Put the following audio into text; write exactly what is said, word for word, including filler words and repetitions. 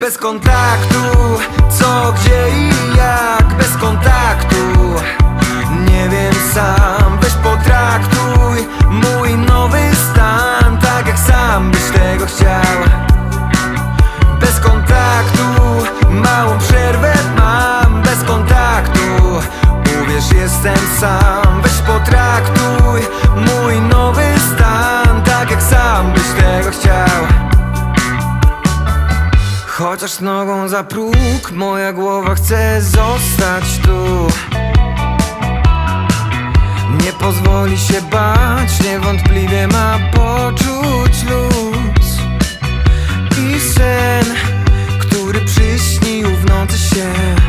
Bez kontaktu, co, gdzie i jak. Bez kontaktu, nie wiem sam. Weź potraktuj mój nowy stan tak, jak sam byś tego chciał. Bez kontaktu, małą przerwę mam. Bez kontaktu, uwierz, jestem sam. Weź potraktuj mój nowy stan tak, jak sam byś tego chciał. Chociaż nogą za próg, moja głowa chce zostać tu. Nie pozwoli się bać, niewątpliwie ma poczuć luz. I sen, który przyśnił w nocy się,